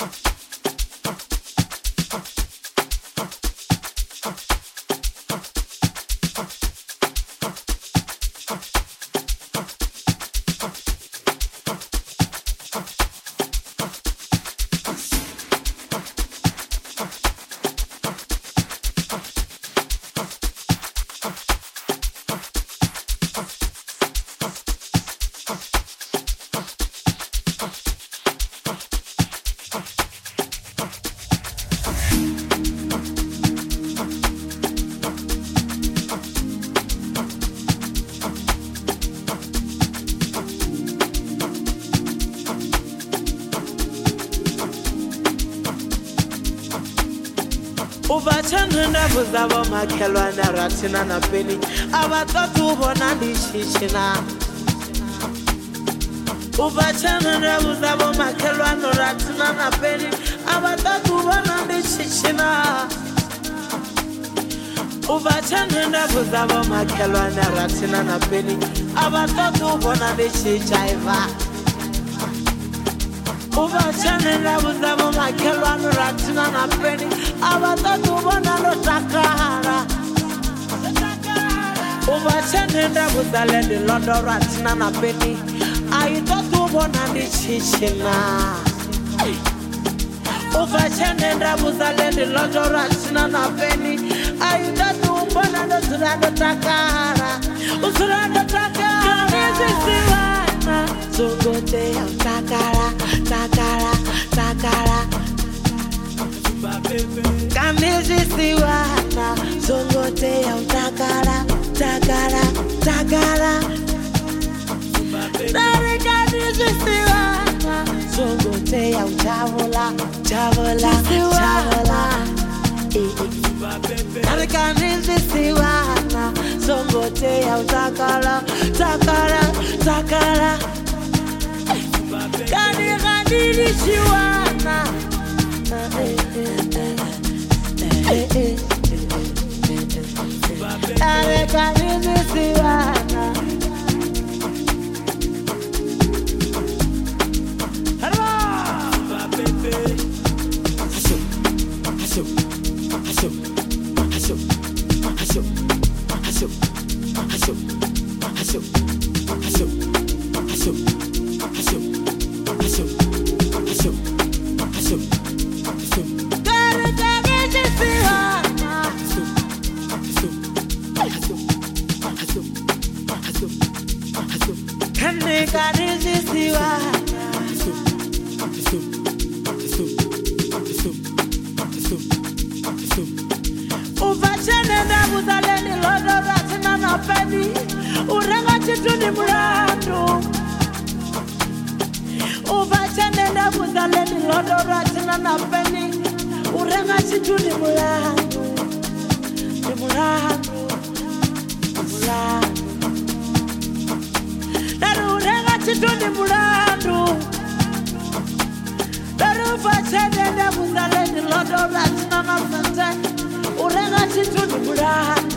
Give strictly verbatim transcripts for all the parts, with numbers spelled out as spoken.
Ubachanunda buzabo makhelwana rathina na peni abathathu bona ndishishina Ubachanunda buzabo makhelwana rathina na peni abathathu bona ndishishina Ubachanunda buzabo makhelwana rathina na peni abathathu bona ndishishaiva Ubachanunda buzabo makhelwana rathina na peni abathathu bona lotakara Ubachanunda buzalende londo rathina na peni abathathu bona ndishishina Ubachanunda buzalende londo rathina na peni abathathu bona lotakara Uzuranda takara Nizisiwana Zongote ya takara Takara Takara Kamizisiwana Zongote ya takara Takara Takara Dari kamizisiwana Zongote ya Chavola Chavola Chavola Dari kamizisiwana Zongote ya takara Takara Takara Kani kadiri chiwana Kani kadiri chiwana Ubachanunda buzaleni lodo rathina na peni urenga chituni murandu Ubachanunda buzaleni lodo rathina na peni urenga chituni murandu Ni murandu Murandu Daru urenga chituni murandu Daru ubachanunda buzaleni lodo rathina na peni Urenga chituni murandu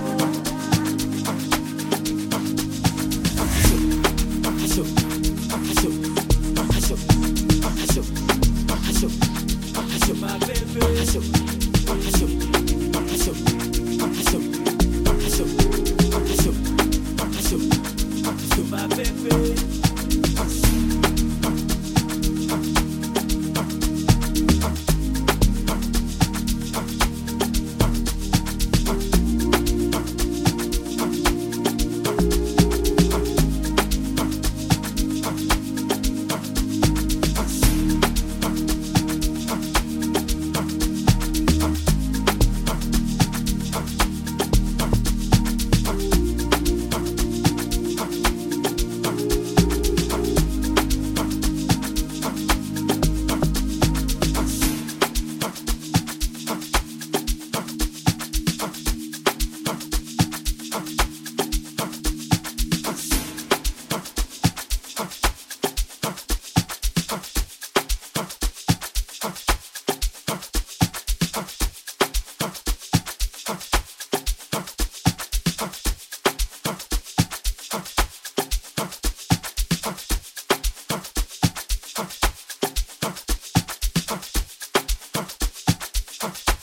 Hush.